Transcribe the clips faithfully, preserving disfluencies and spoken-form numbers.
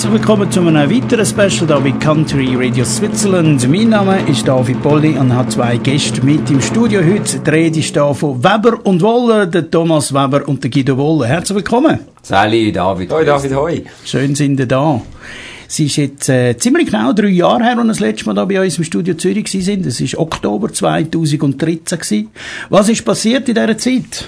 Herzlich willkommen zu einem weiteren Special hier bei Country Radio Switzerland. Mein Name ist David Polli und habe zwei Gäste mit im Studio heute. Die Rede ist hier von Weber und Wohler, der Thomas Weber und der Guido Wohler. Herzlich willkommen. Sali, David. Hoi David, hoi. Schön sind ihr da. Es ist jetzt äh, ziemlich genau drei Jahre her, als das letzte Mal da bei uns im Studio Zürich waren. Es war Oktober zweitausenddreizehn gewesen. Was ist passiert in dieser Zeit?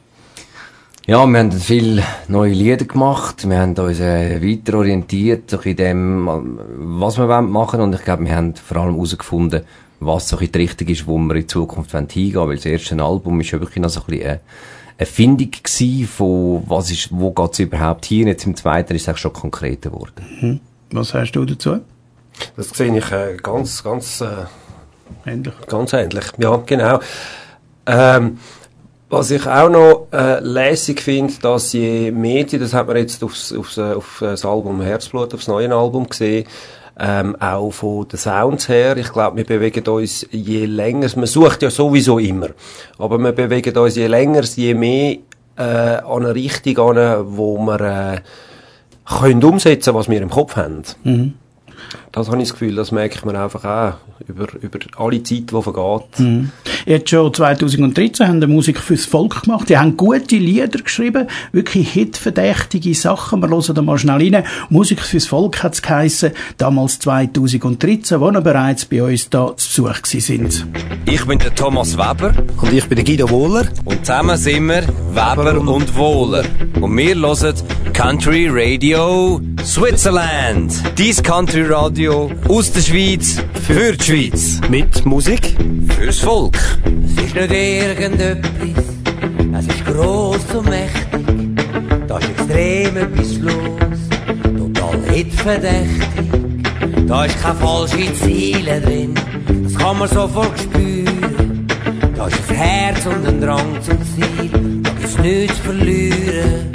Ja, wir haben viele neue Lieder gemacht. Wir haben uns äh, weiter orientiert so in dem, was wir machen wollen. Und ich glaube, wir haben vor allem herausgefunden, was so die Richtung ist, wo wir in Zukunft hingehen wollen. Weil das erste Album ist ja wirklich noch so ein bisschen eine Erfindung gewesen von, was ist, wo geht's überhaupt hin. Jetzt im zweiten ist es auch schon konkreter geworden. Mhm. Was hast du dazu? Das sehe ich äh, ganz, ganz, äh, ähnlich. Ganz ähnlich. Ja, genau. Ähm, was ich auch noch äh, lässig finde, dass je mehr, das hat man jetzt aufs, aufs, auf das Album Herzblut, aufs neue Album gesehen, ähm, auch von den Sounds her. Ich glaube, wir bewegen uns je länger, man sucht ja sowieso immer, aber wir bewegen uns je länger, je mehr äh, an eine Richtung an, wo wir äh, können umsetzen, was wir im Kopf haben. Mhm. Das habe ich das Gefühl, das merke ich mir einfach auch über, über alle Zeit, die vergeht. Mhm. Jetzt schon zweitausenddreizehn haben die Musik fürs Volk gemacht. Die haben gute Lieder geschrieben, wirklich hitverdächtige Sachen. Wir hören da mal schnell rein. Musik fürs Volk hat es geheissen, damals zweitausenddreizehn, wo wir bereits bei uns da zu Besuch sind. Ich bin der Thomas Weber. Und ich bin der Guido Wohler. Und zusammen sind wir Weber und Wohler. Und wir hören Country Radio Switzerland. Dies Country Radio aus der Schweiz für die Schweiz. Mit Musik fürs Volk. Es ist nicht irgendetwas, es ist gross und mächtig. Da ist extrem etwas los, total hitverdächtig. Da ist keine falsche Ziele drin, das kann man sofort spüren. Da ist ein Herz und ein Drang zum Ziel, da gibt's nichts zu verlieren.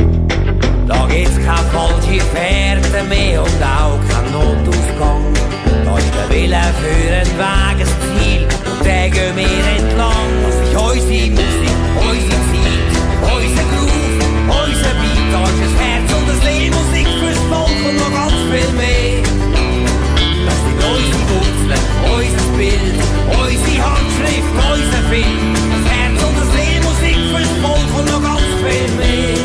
Da gibt's keine falsche Fährte mehr und auch kein Notausgang. Da ist der Wille für ein Weg, ein Ziel, und den gehen wir entlang. Das ist unsere Musik, unsere Zeit, unser Groove, unser Beat. Da ist ein Herz und ein Leben, Musik fürs Volk und noch ganz viel mehr. Das sind unsere Wurzeln, unser Bild, unsere Handschrift, unser Film. Das Herz und das Leben, Musik fürs Volk und noch ganz viel mehr.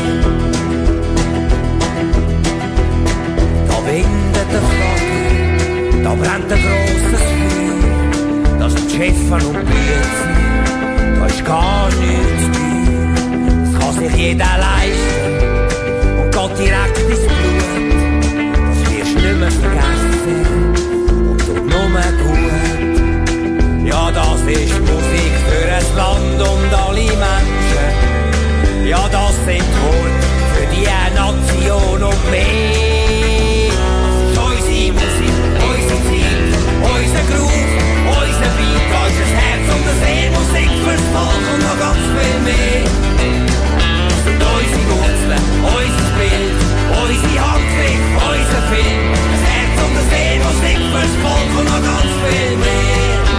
Da windet der Flagge, da brennt ein grosses Feuer. Da sind Schäfer und Bützen, da ist gar nichts teuer. Das kann sich jeder leisten und geht direkt ins Blut. Das wirst du nicht mehr vergessen und tut nur gut. Ja, das ist Musik für ein Land und alle Menschen. Ja, das sind Worte für die Nation und mehr. Unser Groove, unser Beat, unser Herz und das Leben, Musik fürs Volk und noch ganz viel mehr. Das sind unsere Wurzeln, unser Bild, unsere Handschrift, unser Film. Das Herz und das Leben, Musik fürs Volk und noch ganz viel mehr.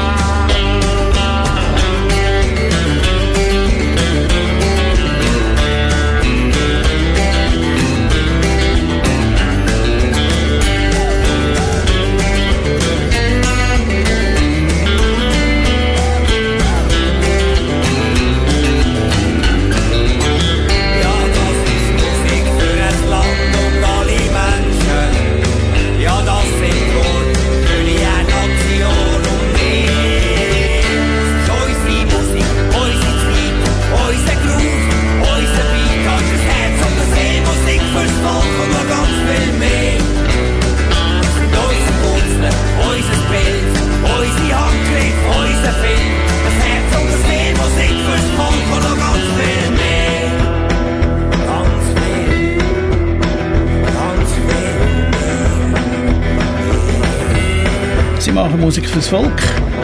Machen Musik fürs Volk.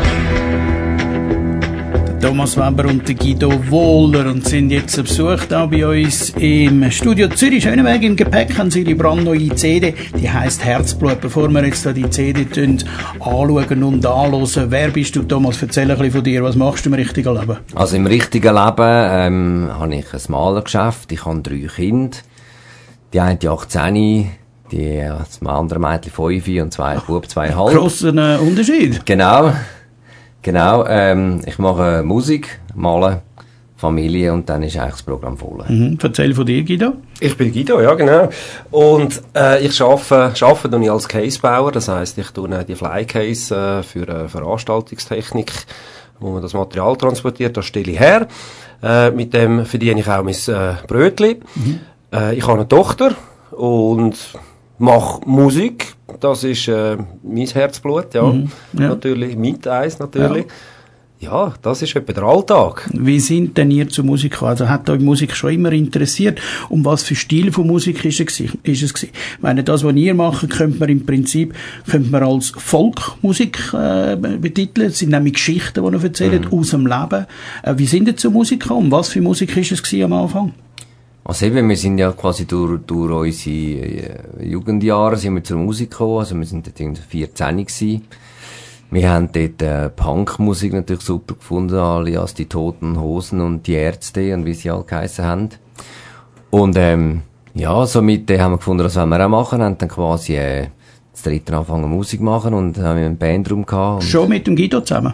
Der Thomas Weber und der Guido Wohler und sind jetzt zu Besuch da bei uns im Studio Zürich. Schöneweg im Gepäck haben sie ihre brandneue C D, die heisst Herzblut. Bevor wir jetzt da die C D anschauen und anhören, wer bist du, Thomas? Erzähl ein bisschen von dir, was machst du im richtigen Leben? Also im richtigen Leben ähm, habe ich ein Malergeschäft, ich habe drei Kinder. Die eine achtzehn, die, ja, das andere Mädchen fünf und zwei Bub zweieinhalb. Grosser äh, Unterschied. Genau. Genau, ähm, ich mache Musik, malen, Familie und dann ist eigentlich das Programm voll. Mhm. Erzähl von dir, Guido. Ich bin Guido, ja genau. Und äh, ich arbeite, arbeite tue ich als Casebauer, das heisst, ich tue die Flycase äh, für äh, Veranstaltungstechnik, wo man das Material transportiert, das stelle ich her. Äh, mit dem verdiene ich auch mein äh, Brötchen. Mhm. Äh, ich habe eine Tochter und mache Musik. Das ist äh, mein Herzblut, ja. Mhm, ja. Natürlich, mit eins natürlich. Ja. ja, das ist etwa der Alltag. Wie sind denn ihr zur Musik gekommen? Also hat euch Musik schon immer interessiert? Und was für Stil von Musik ist es, ist es gewesen? Ich meine, das, was ihr macht, könnte man im Prinzip könnte man als Folkmusik äh, betiteln. Das sind nämlich Geschichten, die ihr erzählt, mhm. aus dem Leben. Äh, wie sind ihr zur Musik gekommen? Und was für Musik ist es gewesen am Anfang? Also eben, wir sind ja quasi durch, durch unsere Jugendjahre sind wir zur Musik gekommen, also wir sind dort irgendwie vierzehn gewesen. Wir haben dort äh, Punkmusik natürlich super gefunden, alias die Toten Hosen und die Ärzte und wie sie alle geheissen haben. Und ähm, ja, somit äh, haben wir gefunden, das wollen wir auch machen, haben dann quasi äh, das dritte angefangen Musik machen und haben einen Bandraum gehabt. Schon mit dem Guido zusammen?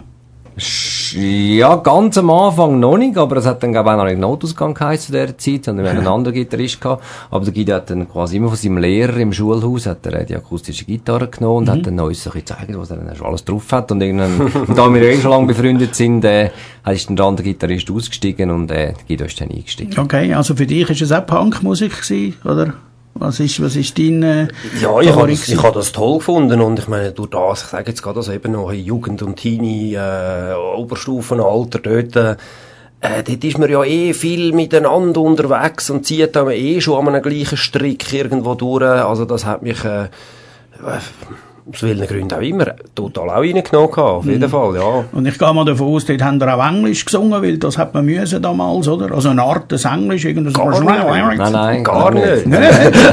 Ja, ganz am Anfang noch nicht, aber es hat dann, glaube ich, auch noch nicht Notausgang geheißen zu dieser Zeit, sondern wir hatten einen anderen Gitarrist gehabt. Aber der Guido hat dann quasi immer von seinem Lehrer im Schulhaus, hat er die akustische Gitarre genommen und mhm. hat dann uns so ein bisschen gezeigt, was er dann schon alles drauf hat. Und irgendwann, und da wir eh schon lange befreundet sind, äh, ist dann der andere Gitarrist ausgestiegen und, äh, der Guido ist dann eingestiegen. Okay, also für dich ist es auch Punkmusik gewesen, oder? Was ist, was ist dein, äh, Ja, ich habe das, ich habe das toll gefunden und ich meine, durch das, ich sage jetzt gerade, also eben noch Jugend- und Teenie, äh, Oberstufenalter dort, äh, dort ist man ja eh viel miteinander unterwegs und zieht dann eh schon an einem gleichen Strick irgendwo durch, also das hat mich, äh, aus welchen Gründen auch immer, total auch reingenommen gehabt, auf jeden mm. Fall, ja. Und ich gehe mal davon aus, dort haben wir auch Englisch gesungen, weil das hat man müssen damals, oder? Also eine Art des Englisch, irgendwas. Gar nicht. Nein, nein, gar nicht. Nein,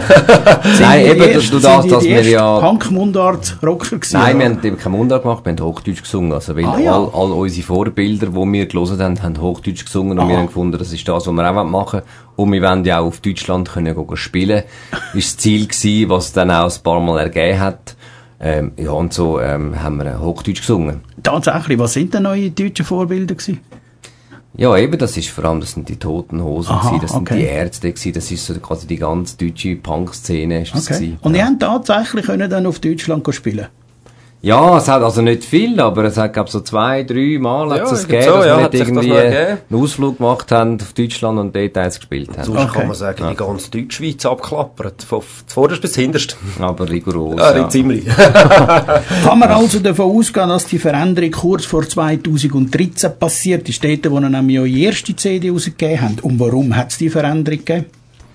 nein eben, du darfst, dass wir ja... Punk-Mundart-Rocker gewesen? Nein, wir haben eben keine Mundart gemacht, wir haben Hochdeutsch gesungen, also weil ah, ja. all, all unsere Vorbilder, die wir gelesen haben, haben Hochdeutsch gesungen und Aha. wir haben gefunden, das ist das, was wir auch machen wollen. Und wir wollen ja auch auf Deutschland können gehen spielen. Das war das Ziel gewesen, was dann auch ein paar Mal ergeben hat. Ähm, ja, und so ähm, haben wir Hochdeutsch gesungen. Tatsächlich, was sind denn neue deutsche Vorbilder gewesen? Ja, eben, das ist vor allem, das sind die Toten Hosen Aha, gewesen, das okay. sind die Ärzte gewesen, das ist so quasi die ganz deutsche Punk-Szene ist das okay. gewesen. Und ja. ihr habt tatsächlich können dann auf Deutschland spielen? Ja, es hat also nicht viel, aber es hat, glaub so zwei, drei Mal ja, hat es gegeben, so, dass ja, wir nicht irgendwie einen Ausflug gemacht haben auf Deutschland und dort eins gespielt haben. Sonst okay. kann man sagen, ja. die ganze Deutschschweiz abklappert, von vorderst bis hinterst. Aber rigoros, ja. ja. Ziemlich. Kann man also davon ausgehen, dass die Veränderung kurz vor zweitausenddreizehn passiert ist, dort, wo ihr nämlich eure erste C D rausgegeben habt? Und warum hat es die Veränderung gegeben?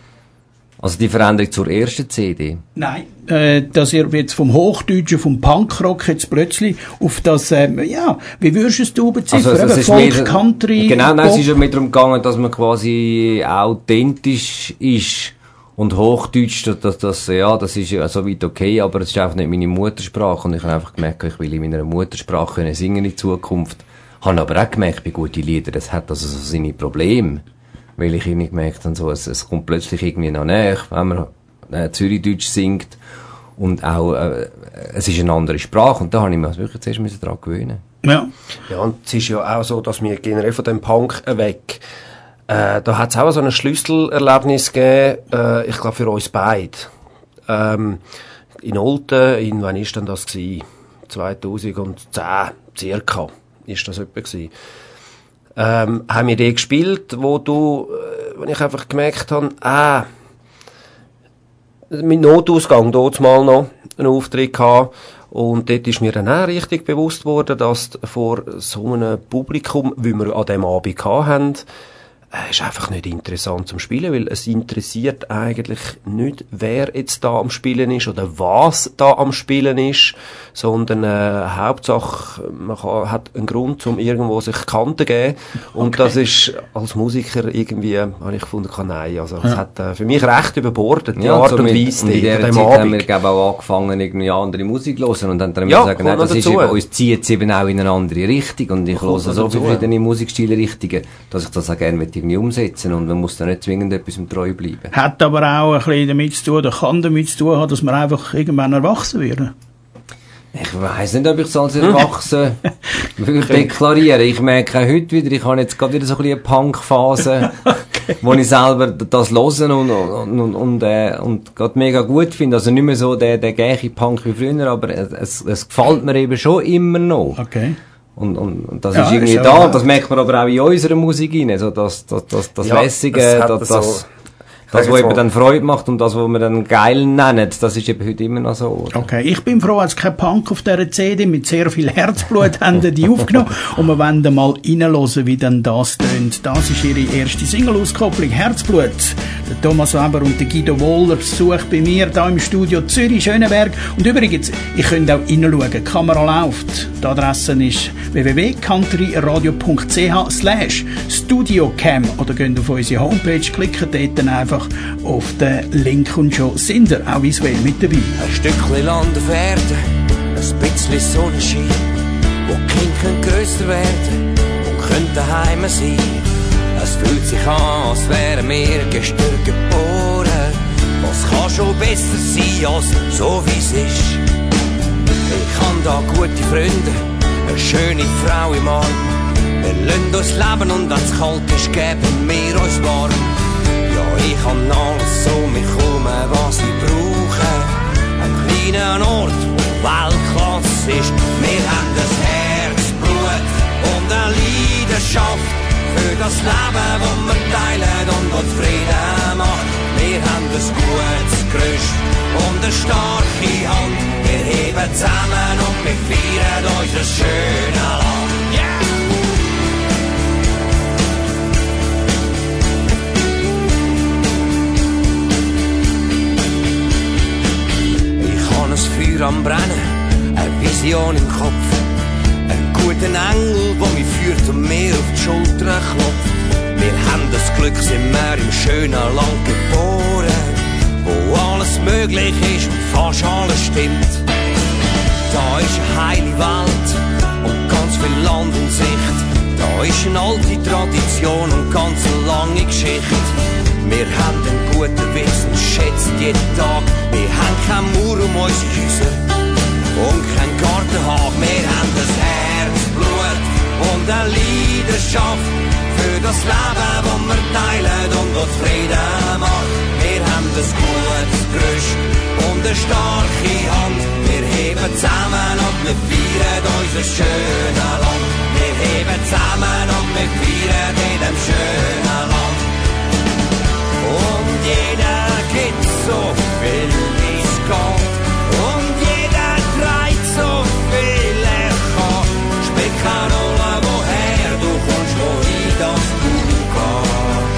Also die Veränderung zur ersten C D? Nein, äh, dass ihr jetzt vom Hochdeutschen, vom Punkrock jetzt plötzlich auf das, ähm, ja, wie würdest du es beziffern? Also, Folk, mehr, Country, Genau, nein, es ist ja mehr darum gegangen, dass man quasi authentisch ist. Und Hochdeutsch, das, das, das, ja, das ist ja soweit okay, aber es ist einfach nicht meine Muttersprache. Und ich habe einfach gemerkt, ich will in meiner Muttersprache können singen in Zukunft. Habe aber auch gemerkt, bei guten Liedern, das hat also so seine Probleme. Weil ich irgendwie gemerkt habe, so, es, es kommt plötzlich irgendwie noch näher, wenn man äh, Zürichdeutsch singt. Und auch, äh, es ist eine andere Sprache. Und da habe ich mich wirklich zuerst müssen daran gewöhnen. Ja. Ja, und es ist ja auch so, dass wir generell von dem Punk weg, äh, da hat es auch so ein Schlüsselerlebnis gegeben, äh, ich glaube für uns beide. Ähm, in Olten, in, wann ist denn das gewesen? zweitausendzehn, circa, ist das etwa gewesen. Ähm, haben wir die gespielt, wo du, äh, wo ich einfach gemerkt habe, ah, mit Notausgang dort mal noch einen Auftritt gehabt. Und dort ist mir dann auch richtig bewusst worden, dass vor so einem Publikum, wie wir an dem Abend hatten, äh, ist einfach nicht interessant zum Spielen, weil es interessiert eigentlich nicht, wer jetzt da am Spielen ist oder was da am Spielen ist, sondern äh, Hauptsache, man kann, hat einen Grund, um irgendwo sich Kanten zu geben. Und okay. das ist als Musiker irgendwie, habe ich gefunden, kann nein. Also, es ja. hat äh, für mich recht überbordet, die ja, Art und, und Weise. Und in dieser Zeit Abend. haben wir, glaube ich, auch angefangen, irgendwie andere Musik zu hören. Und dann haben wir ja, gesagt, nein, das ist eben, uns zieht es eben auch in eine andere Richtung. Und ich höre so viele verschiedene Musikstile-Richtungen, dass ich das auch gerne irgendwie umsetzen und man muss da nicht zwingend etwas treu bleiben. Hat aber auch ein bisschen damit zu tun, oder kann damit zu tun haben, dass man einfach irgendwann erwachsen wird. Ich weiss nicht, ob ich es als erwachsen würde deklarieren. Ich merke auch heute wieder, ich habe jetzt gerade wieder so ein bisschen eine Punk-Phase, okay. wo ich selber das höre und, und, und, und, äh, und gerade mega gut finde. Also nicht mehr so der, der gleiche Punk wie früher, aber es, es gefällt mir eben schon immer noch. Okay. Und, und, und das ja, ist irgendwie ist da, und das merkt man aber auch in unserer Musik rein, so das, das, das, das ja, Lässige, das, das, so das, was eben dann Freude macht und das, was wir dann geil nennen, das ist eben heute immer noch so. Oder? Okay, ich bin froh, dass kein Punk auf dieser C D mit sehr viel Herzblut haben die aufgenommen und wir wollen mal reinhören, wie dann das tönt. Das ist ihre erste Single-Auskopplung, Herzblut. Der Thomas Weber und der Guido Wohler besucht bei mir hier im Studio Zürich, Schöneberg. Und übrigens, ihr könnt auch reinschauen, die Kamera läuft. Die Adresse ist w w w punkt countryradio punkt c h slash studiocam oder geht auf unsere Homepage, klicken dort dann einfach auf den Link und schon sind ihr auch visuell mit dabei. Ein Stückchen Land auf Erde, ein bisschen Sonnenschein, wo die Kinder grösser werden und können daheim sein. Es fühlt sich an, als wären wir gestern geboren. Was kann schon besser sein als so wie es ist? Ich habe da gute Freunde, eine schöne Frau im Arm. Wir lassen uns leben und wenn es kalt ist, geben wir uns warm. Ja, ich habe alles um mich herum, was ich brauche. Ein kleiner Ort, wo Weltklasse ist. Wir haben das Herzblut und eine Leidenschaft für das Leben, das wir teilen und was Frieden macht. Wir haben ein gutes Gerüst und eine starke Hand. Wir heben zusammen und wir feiern unser schönes Land. Yeah! Ich habe ein Feuer am Brennen, eine Vision im Kopf. Einen guten Engel, der mich führt und mir auf die Schulter klopft. Wir haben das Glück, sind wir im schönen Land geboren, wo alles möglich ist und fast alles stimmt. Da ist eine heile Welt und ganz viel Land in Sicht. Da ist eine alte Tradition und ganz eine lange Geschichte. Wir haben einen guten Witz und schätzen jeden Tag. Wir haben keine Mauer um unsere Häuser und kein Gartenhag. Wir haben das Herzblut und eine Leidenschaft für das Leben, das wir teilen und was Frieden macht. Wir haben das gutes Gerüst und eine starke Hand. Wir heben zusammen und wir feiern unser schönes Land. Wir heben zusammen und wir feiern in dem schönen Land. Und jeder gibt so viel, wie es geht. Und jeder trägt so viel er kann. Spielt keine Rolle, woher du kommst, wohin das du gehst.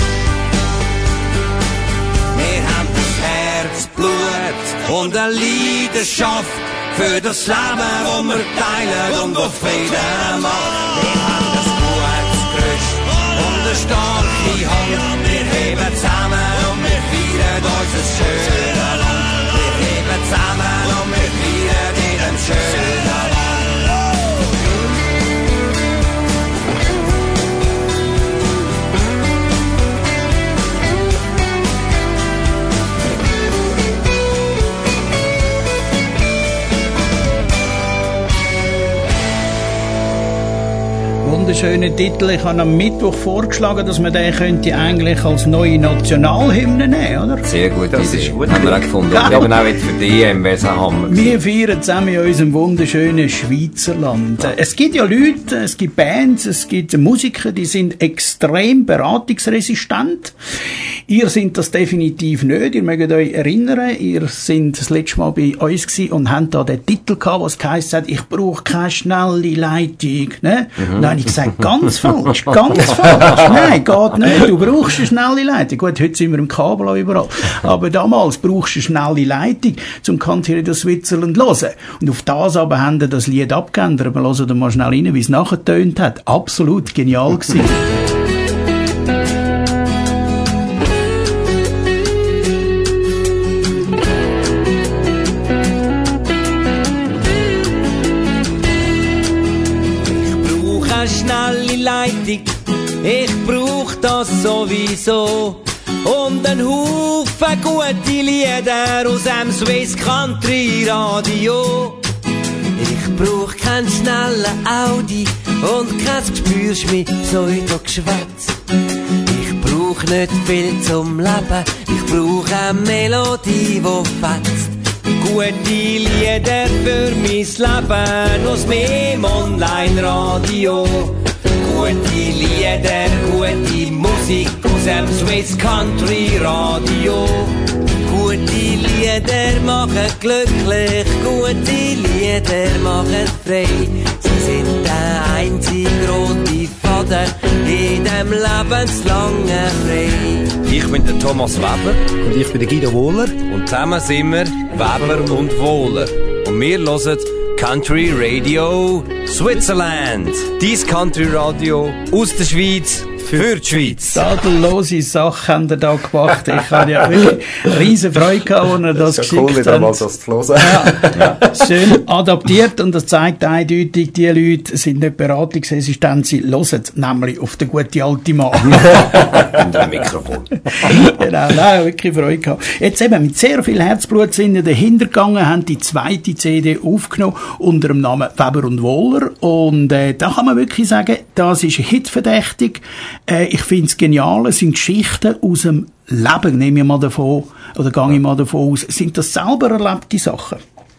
Wir haben das Herzblut und eine Leidenschaft für das Leben, das wir teilen und was Frieden macht. Wir haben das gutes Gerüst und eine starke Hand. Wir heben zusammen und wir feiern unser schönes Land. Wir heben zusammen und wir feiern in dem schönen Land. Wunderschöner Titel. Ich habe am Mittwoch vorgeschlagen, dass man den könnte eigentlich als neue Nationalhymne nehmen, oder? Sehr gut, das Idee. Ist gut. Haben wir auch gefunden. Ja. Eben auch jetzt für die E M, was haben wir. Wir feiern zusammen in unserem wunderschönen Schweizer Land. Es gibt ja Leute, es gibt Bands, es gibt Musiker, die sind extrem beratungsresistent. Ihr seid das definitiv nicht. Ihr mögt euch erinnern, ihr seid das letzte Mal bei uns gewesen und habt da den Titel gehabt, was geheißen hat, ich brauche keine schnelle Leitung. Ne? Mhm. Dann habe ich gesagt, ganz falsch, ganz falsch. Nein, geht nicht. Du brauchst eine schnelle Leitung. Gut, heute sind wir im Kabel auch überall. Aber damals brauchst du eine schnelle Leitung, zum Country Radio Switzerland zu hören. Und auf das aber haben wir das Lied abgeändert. Wir hören da mal schnell rein, wie es nachher getönt hat. Absolut genial gewesen. Ich brauch das so sowieso. Und ein Haufen gute Lieder aus dem Swiss Country Radio. Ich brauch keinen schnellen Audi und kein Gespürst mich Pseudo-Geschwätz. Ich brauch nicht viel zum Leben, ich brauch eine Melodie, die fetzt. Gute Lieder für mein Leben aus meinem Online-Radio. Gute Lieder, gute Musik aus dem Swiss Country Radio. Gute Lieder machen glücklich, gute Lieder machen frei. Sie sind der einzige rote Faden in dem lebenslangen Rei. Ich bin der Thomas Weber. Und ich bin der Guido Wohler. Und zusammen sind wir Weber und Wohler. Und wir hören Country Radio Switzerland. Dies Country Radio aus der Schweiz für die Schweiz. Tadellose Sache haben ihr da gemacht. Ich hatte ja wirklich riesen Freude gehabt, als ihr das, das geschickt habt. Cool, mal das zu hören. Ja, ja, schön adaptiert und das zeigt eindeutig, die Leute sind nicht beratungsresistent, sie hören nämlich auf den guten alten Mann. In dem Mikrofon. Genau, nein, wirklich Freude gehabt. Jetzt eben, mit sehr viel Herzblut sind wir dahinter gegangen, haben die zweite C D aufgenommen unter dem Namen Weber und Wohler und äh, da kann man wirklich sagen, das ist hitverdächtig. Äh, ich finde es genial, es sind Geschichten aus dem Leben, nehme ich mal davon, oder gehe ich mal davon aus. Sind das selber erlebte Sachen?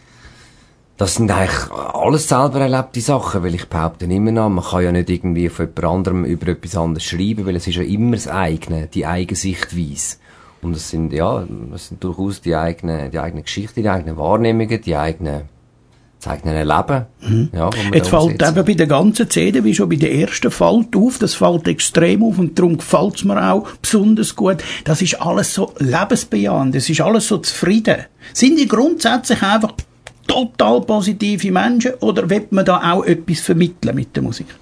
Das sind eigentlich alles selber erlebte Sachen, weil ich behaupte immer noch, man kann ja nicht irgendwie von jemand anderem über etwas anderes schreiben, weil es ist ja immer das eigene, die eigene Sichtweise. Und es sind, ja, es sind durchaus die eigenen, die eigenen Geschichten, die eigenen Wahrnehmungen, die eigenen, das eigene Leben. Mhm. Ja, jetzt fällt eben bei der ganzen C D, wie schon bei der ersten, fällt auf, das fällt extrem auf und darum gefällt es mir auch besonders gut. Das ist alles so lebensbejahend, es ist alles so zufrieden. Sind die grundsätzlich einfach total positive Menschen oder will man da auch etwas vermitteln mit der Musik?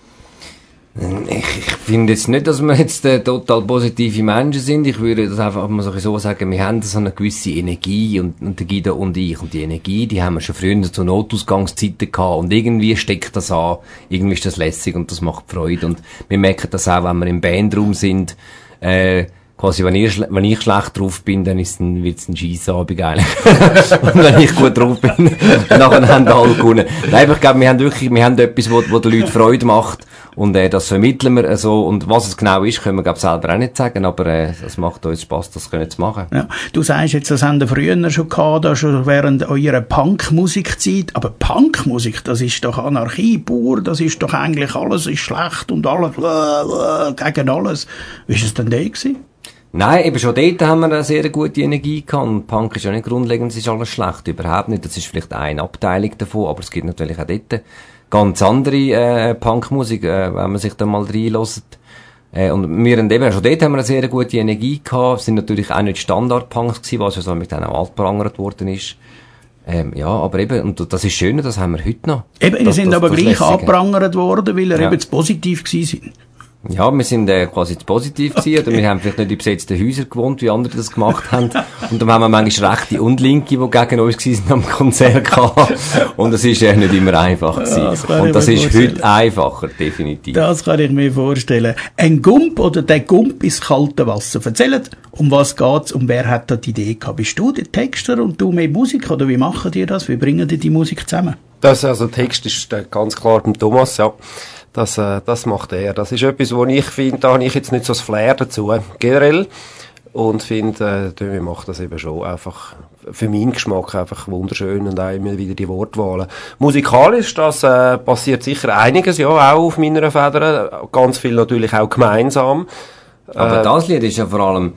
Ich, ich finde jetzt nicht, dass wir jetzt äh, total positive Menschen sind. Ich würde das einfach mal so sagen, wir haben so eine gewisse Energie und, und der Guido und ich. Und die Energie, die haben wir schon früher zu Notausgangszeiten gehabt. Und irgendwie steckt das an. Irgendwie ist das lässig und das macht Freude. Und wir merken das auch, wenn wir im Bandraum sind, äh, quasi, wenn ich, wenn ich schlecht drauf bin, dann ist ein, wird's ein Scheissabend eigentlich. Und wenn ich gut drauf bin, dann haben alle gewonnen. Nein, aber ich glaube, wir haben wirklich, wir haben etwas, wo, wo den Leuten Freude macht. Und, äh, das vermitteln wir, äh, so. Und was es genau ist, können wir, glaube ich, selber auch nicht sagen. Aber, äh, es macht uns Spass, das können zu machen. Ja. Du sagst jetzt, das haben wir früher schon gehabt, da schon während eurer Punkmusikzeit. Aber Punkmusik, das ist doch Anarchie pur, das ist doch eigentlich alles ist schlecht und alles, äh, äh, gegen alles. Wie ist es denn da gewesen? Nein, eben schon dort haben wir eine sehr gute Energie gehabt. Und Punk ist ja nicht grundlegend, es ist alles schlecht, überhaupt nicht. Das ist vielleicht eine Abteilung davon, aber es gibt natürlich auch dort ganz andere äh, Punkmusik, äh, wenn man sich da mal reinlässt. Äh, und wir haben eben schon dort haben wir eine sehr gute Energie gehabt. Es sind natürlich auch nicht Standard-Punks gewesen, was ja so mit denen auch altprangert worden ist. Ähm, ja, aber eben, und das ist schön, das haben wir heute noch. Eben, die das, sind das, aber das gleich angeprangert worden, weil er ja. eben zu positiv gewesen sind. Ja, wir sind äh, quasi zu positiv gewesen, okay. Oder wir haben vielleicht nicht in besetzten Häusern gewohnt, wie andere das gemacht haben. Und dann haben wir manchmal Rechte und Linke, die gegen uns gewesen sind am Konzert gehabt. Und das ist ja nicht immer einfach gewesen. Ja, das und das ist vorstellen. Heute einfacher, definitiv. Das kann ich mir vorstellen. Ein Gump oder der Gump ins kalte Wasser. Erzählt, um was geht's und wer hat da die Idee gehabt? Bist du der Texter und du mehr Musik oder wie machen die das? Wie bringen die die Musik zusammen? Das, also, Text ist äh, ganz klar beim Thomas, ja. Das, äh, das macht er. Das ist etwas, wo ich finde, da habe ich jetzt nicht so das Flair dazu, generell. Und finde, äh, wir machen das eben schon einfach, für meinen Geschmack einfach wunderschön und auch immer wieder die Wortwahlen. Musikalisch, das äh, passiert sicher einiges, ja, auch auf meiner Feder. Ganz viel natürlich auch gemeinsam. Aber äh, das Lied ist ja vor allem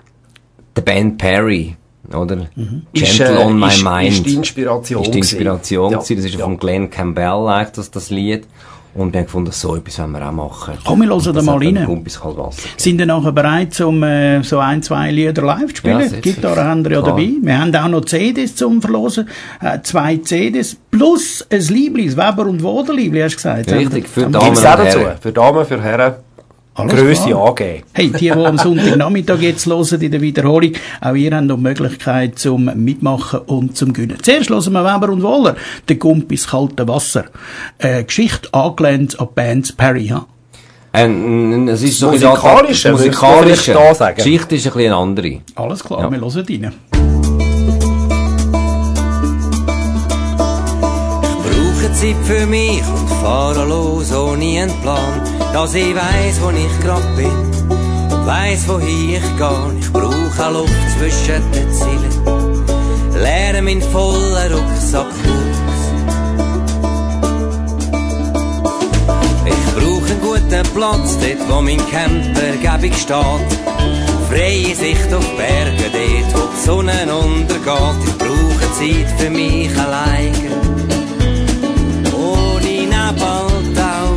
der Band Perry. Oder? Mhm. Gentle ist, äh, on my ist, mind. Ist die Inspiration. Ist die Inspiration ja. gewesen. Das ist ja von Glenn Campbell eigentlich, das, das Lied. Und wir haben gefunden, so etwas wollen wir auch machen. Komm, wir hören da mal rein. Wasser. Sind ihr nachher bereit, um äh, so ein, zwei Lieder live zu spielen? Ja, Gitarre haben wir ja dabei. Wir haben auch noch C Ds zum Verlosen. Äh, zwei C Ds plus ein Liebli, das Weber und Wohler Liebli, hast du gesagt. Richtig, für Damen und Herren. Für Damen, für Herren. Alles Grösse klar. angeben. Hey, die, die am Sonntagnachmittag jetzt hören in der Wiederholung, auch ihr habt noch die Möglichkeit zum Mitmachen und zum Gewinnen. Zuerst hören wir Weber und Wohler, der Gump ins kalte Wasser. Äh, Geschichte angelehnt an Bands Perry, ja? Ähm, es ist so musikalische, ein musikalische. Da sagen. Die Geschichte ist ein bisschen eine andere. Alles klar, Ja. wir hören rein. Ich brauche Zeit für mich und fahre los ohne einen Plan, dass ich weiss, wo ich grad bin und weiss, wohin ich geh. Ich brauche Luft zwischen den Zielen, leere meinen vollen Rucksack aus. Ich brauche einen guten Platz, dort wo mein Camper gebig steht. Freie Sicht auf Berge, dort wo die Sonne untergeht. Ich brauche Zeit für mich alleine, ohne Nebeltau.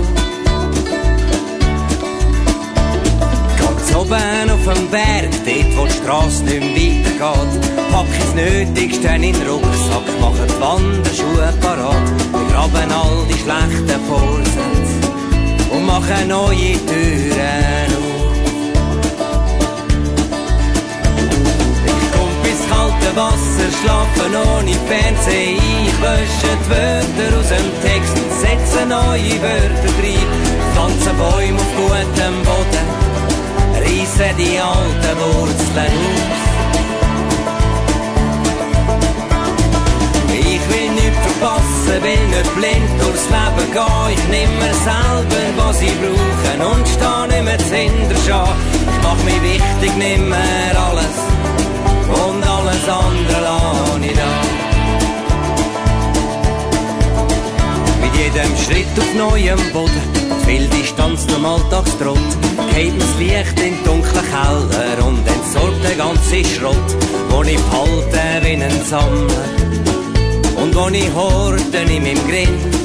Ganz oben auf dem Berg, dort wo die Strasse nicht mehr weitergeht, pack ich das Nötigste in den Rucksack, mache die Wanderschuhe parat, begraben all die schlechten Vorsätze und mache neue Türen auf. Ich komm bis kalte Wasser, schlafen ohne Fernsehen, ich lösche die Wörter aus dem Text und setze neue Wörter rein. Pflanze Bäume auf gutem Boden, reisse die alten Wurzeln aus. Ich will nichts verpassen, will nicht blind durchs Leben gehen. Ich nehm mir selber, was ich brauche und steh nicht mehr zuhinterstehen. Ich mach mich wichtig, nimm mir alles und alles andere lass ich da. Mit jedem Schritt auf neuem Boden, viel Distanz zum Alltagstrott, geht mir das Licht in den dunklen Keller und entsorgt den ganzen Schrott, wo ich behalte wie ein Sammler und wo ich horte in meinem Grind.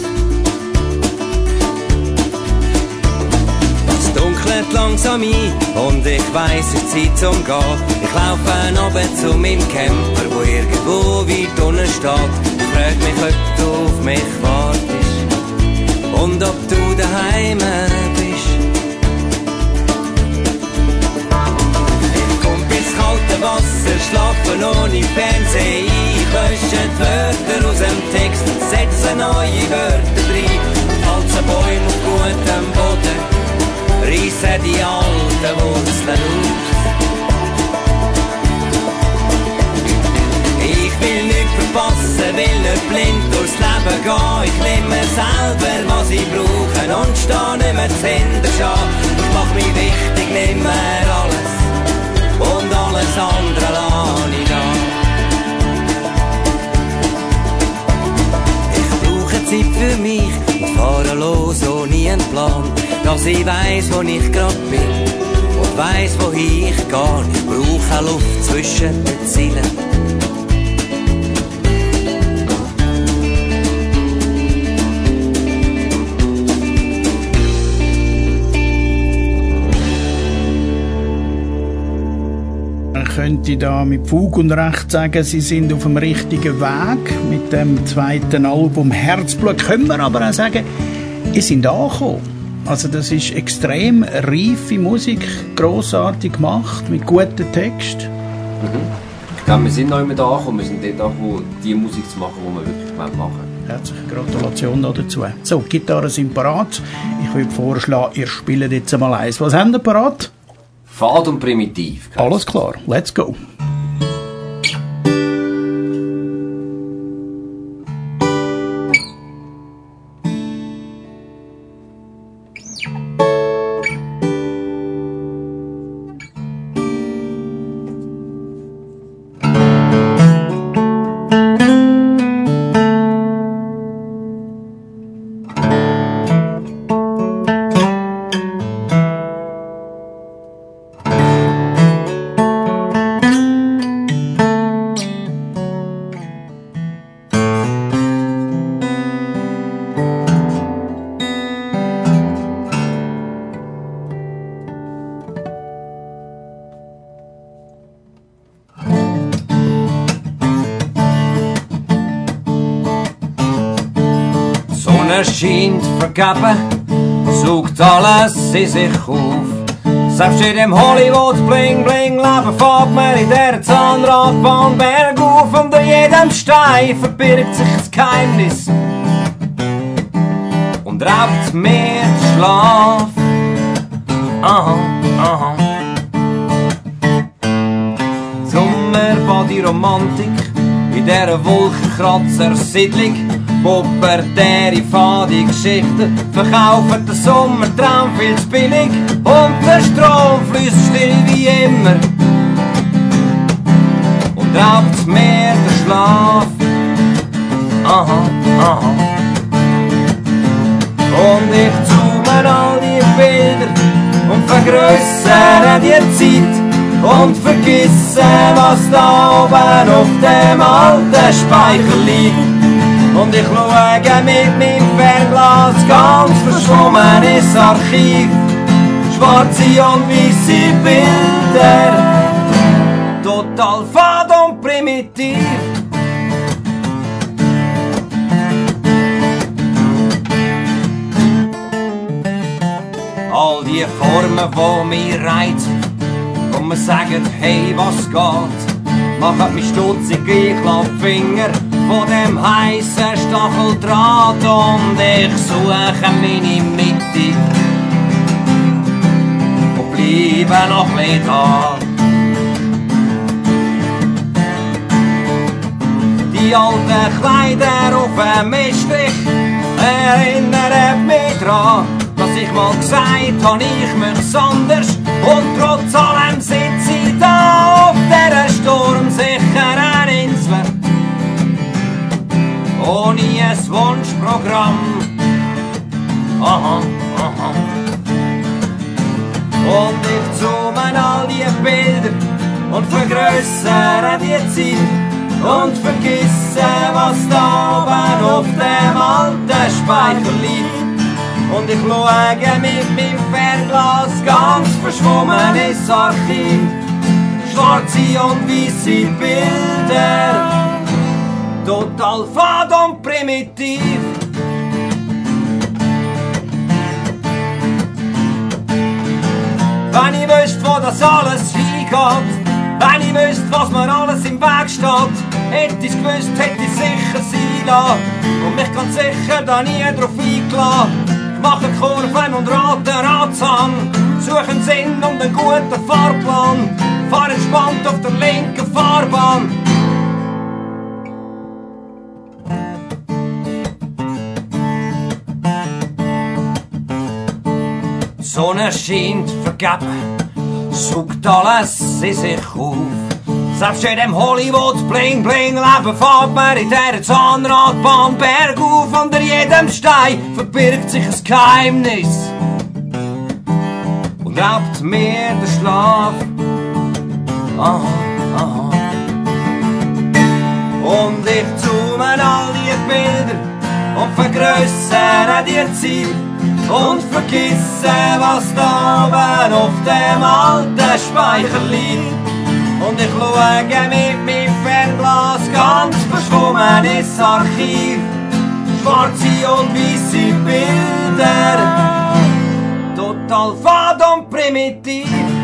Es dunkelt langsam ein und ich weiss, es ist Zeit zum Gehen. Ich laufe runter zu meinem Camper, wo irgendwo weit unten steht. Ich frag mich, ob du auf mich wartest und ob du daheim bist. Ich komm bis kalte Wasser, schlafen ohne Fernsehen, ich lösche die Wörter aus dem Text und setze neue Wörter rein. Falze Bäume auf gutem Boden, reisse die alten Wurzeln aus. Ich will nichts verpassen, will nicht blind durchs Leben gehen. Ich nehme mir selber, was ich brauche und steh nicht mehr zuhinterstehen. Ich mach mich wichtig, nimm mir alles und alles andere lass ich da. Ich brauche Zeit für mich und fahre los ohne einen Plan, dass ich weiss, wo ich grad bin und weiss, wohin ich geh. Ich brauche Luft zwischen den Zielen. Könnte da mit Fug und Recht sagen, sie sind auf dem richtigen Weg mit dem zweiten Album Herzblut. Können wir aber auch sagen, sie sind angekommen. Also das ist extrem reife Musik, grossartig gemacht, mit guten Text. Mhm. Ich glaube, wir sind noch immer da angekommen, wir sind dort angekommen, die Musik zu machen, die wir wirklich machen wollen. Herzliche Gratulation dazu. So, die Gitarren sind parat. Ich würde vorschlagen, ihr spielt jetzt einmal eins. Was habt ihr parat? Fad und primitiv. Alles klar, let's go. Scheint vergeben, sucht alles in sich auf. Selbst in dem Hollywood bling bling Leben fährt man in der Zahnradbahn bergauf. Unter jedem Stein verbirgt sich ein Geheimnis und raubt mir den Schlaf. aha, aha. Sommerbody Romantik in dieser Wolkenkratzer-Siedlung. Pubertäre, fade Geschichten verkaufen den Sommertraum viel zu billig. Und der Strom fließt still wie immer und raubt mehr den Schlaf. Aha, aha. Und ich zoome all die Bilder und vergrössere die Zeit und vergesse, was da oben auf dem alten Speicher liegt. Und ich schaue mit meinem Fernglas ganz verschwommen ins Archiv. Schwarze und weisse Bilder, total fad und primitiv. All die Formen, die mich reizen und mir sagen, hey, was geht, machen mich stutzig, ich lass die Finger von dem heissen Stacheldraht und ich suche meine Mitte und bleibe noch mehr da. Die alten Kleider auf dem Estrich erinnern mich dran, dass ich mal gesagt habe, ich möcht's anders. Und trotz allem sitze ich da auf dieser sturmsicheren Insel ohne ein Wunschprogramm. Aha, aha. Und ich zoome all die Bilder und vergrössere die Zeit und vergesse, was da oben auf dem alten Speicher liegt. Und ich schaue mit meinem Fernglas ganz verschwommen ins Archiv. Schwarze und weisse Bilder, total fad und primitiv. Wenn ich wüsste, wo das alles hingeht, wenn ich wüsste, was mir alles im Weg steht, hätte ich's gewusst, hätte ich sicher sein lassen und mich ganz sicher da nie drauf eingelassen. Machen Kurven und roten Radshang, suchen Sinn und einen guten Fahrplan, fahren entspannt auf der linken Fahrbahn. Die Sonne scheint vergeben, saugt alles in sich auf. Selbst in dem Hollywood-Bling-Bling-Leben fährt man in dieser Zahnradbahn bergauf. Unter jedem Stein verbirgt sich ein Geheimnis und raubt mir den Schlaf. Aha, aha. Und ich zoome all die Bilder und vergrössere die Zeit und vergesse, was da oben auf dem alten Speicher liegt. Und ich schaue mit meinem Fernglas ganz verschwommen ins Archiv. Schwarze und weisse Bilder, total fad und primitiv.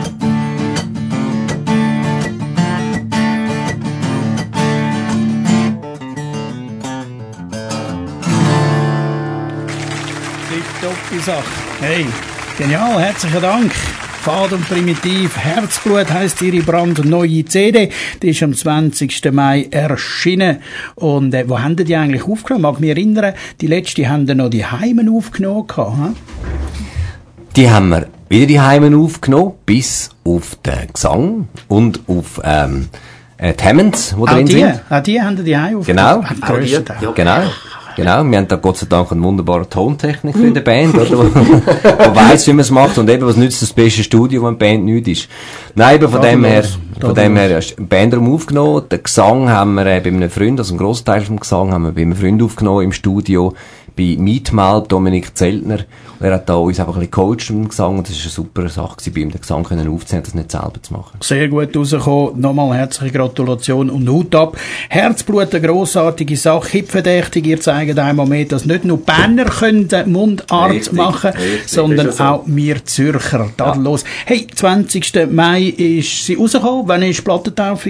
Tipptoppi Sache. Hey, genial, herzlichen Dank. Fad und primitiv. Herzblut heisst ihre brandneue C D. Die ist am zwanzigsten Mai erschienen. Und äh, wo haben die eigentlich aufgenommen? Mag mich erinnern, die letzte haben noch die Heimen aufgenommen. Hm? Die haben wir wieder die Heimen aufgenommen, bis auf den Gesang und auf ähm, äh, die Hammonds, die drin die, sind. Auch die haben die Heimen aufgenommen? Genau. Auch die, ja. Genau. Genau, wir haben da Gott sei Dank eine wunderbare Tontechnik für die Band, oder? Wo, wo weiss, wie man es macht und eben, was nützt das beste Studio, wenn eine Band nichts ist. Nein, eben von dem her, von dem her, ist ein Bandraum aufgenommen. Den Gesang haben wir äh, bei einem Freund, also einen Grossteil vom Gesang haben wir bei einem Freund aufgenommen im Studio, bei Mietmalb, Dominik Zeltner. Er hat da uns einfach ein bisschen gecoacht im Gesang und das war eine super Sache gewesen, bei ihm den Gesang können aufzunehmen, das nicht selber zu machen. Sehr gut rausgekommen. Nochmal herzliche Gratulation und Hut ab. Herzblut, eine grossartige Sache. Hitverdächtig, ihr zeigt einmal mehr, dass nicht nur Berner können Mundart richtig, machen, richtig, sondern so. Auch wir Zürcher. Tadellos. Ja. Hey, zwanzigsten Mai ist sie rausgekommen. Wann war die Plattentaufe?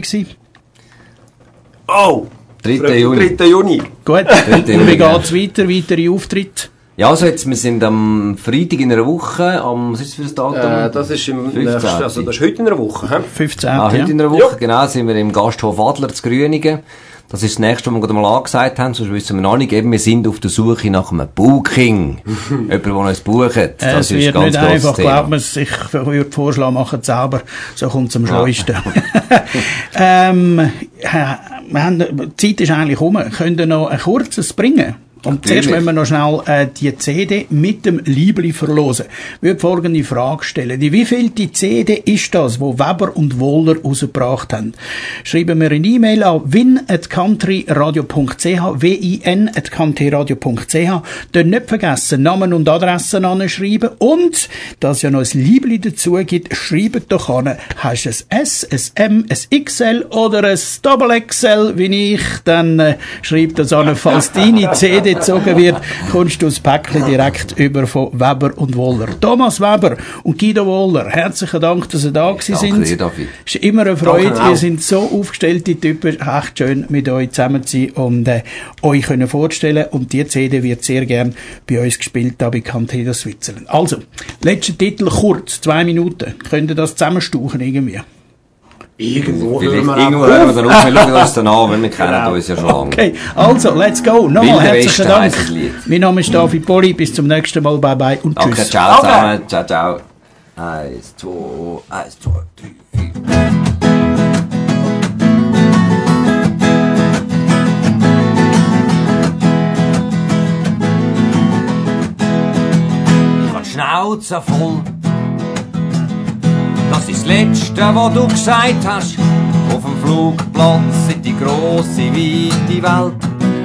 Oh! dritter Juni. dritter Juni. Gut. Und wie geht's weiter? Weitere Auftritte? Ja, also jetzt, wir sind am Freitag in einer Woche, am, was ist das für ein Datum? Äh, das ist im nächsten, also das ist heute in einer Woche, hä? fünfzehnten Ah, heute ja. in einer Woche, Ja. genau, sind wir im Gasthof Adler zu Grünigen. Das ist das nächste, was wir gerade mal angesagt haben, sonst wissen wir noch nicht. Eben, wir sind auf der Suche nach einem Booking. Jemand, der uns bucht. Das Es ist wird ganz nicht grosses einfach, Thema. glaubt man, ich würde vorschlagen, machen es selber, so kommt es am schleusten. ähm, äh, wir haben, die Zeit ist eigentlich rum. Könnt ihr noch ein kurzes bringen? Und Natürlich. zuerst wollen wir noch schnell äh, die C D mit dem Liebli verlosen. Ich würde folgende Frage stellen. Die wievielte C D ist das, wo Weber und Wohler rausgebracht haben? Schreiben wir eine E-Mail an win at countryradio punkt c h, w i n at countryradio punkt c h. Dort nicht vergessen, Namen und Adressen anschreiben. Und, dass ja noch ein Liebli dazu gibt, schreibt doch an, hast du ein S, ein M, ein X L oder ein Double X L, wie ich, dann äh, schreib das an, falls deine C D gezogen wird, kommst du das Päckchen direkt über von Weber und Wohler. Thomas Weber und Guido Wohler, herzlichen Dank, dass ihr da gewesen Danke sind. dir, David. Es ist immer eine Freude, Danke auch. ihr seid so aufgestellte Typen, echt schön mit euch zusammen zu sein und äh, euch können vorstellen. Und die C D wird sehr gern bei uns gespielt, da bei Cantedo Switzerland. Also, letzter Titel, kurz, zwei Minuten. Könnt ihr das zusammenstauchen irgendwie? Irgendwo Vielleicht hören wir irgendwo auch hören wir auf. dann auf, wir schauen uns dann an, weil wir kennen Genau. uns ja schon lange. Okay, also, let's go. Nochmal Wilde herzlichen Westen Dank. heisst das Lied. Mein Name ist David Poli, bis zum nächsten Mal, bye bye und Danke, tschüss. ciao Okay. zusammen, ciao, ciao. Eins, zwei, eins, zwei, drei, vier. Ich hab die Schnauze voll. Das ist das Letzte, was du gesagt hast. Auf dem Flugplatz in die grosse, weite Welt.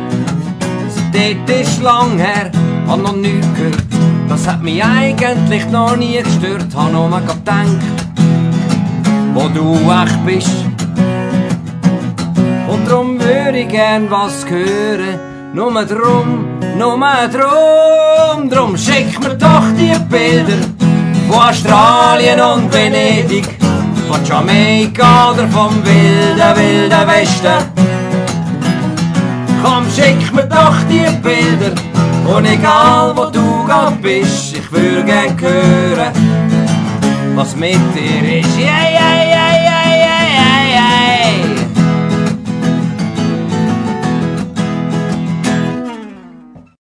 Dort ist lang her, hab noch nichts gehört. Das hat mich eigentlich noch nie gestört. Hab nur mal gedacht, wo du echt bist. Und drum würde ich gern was hören. Nur drum, nur drum. Drum schick mir doch die Bilder von Australien und Venedig, von Jamaika oder vom wilden, wilden Westen. Komm, schick mir doch die Bilder und egal wo du grad bist, ich würde gern hören, was mit dir ist. Yeah, yeah.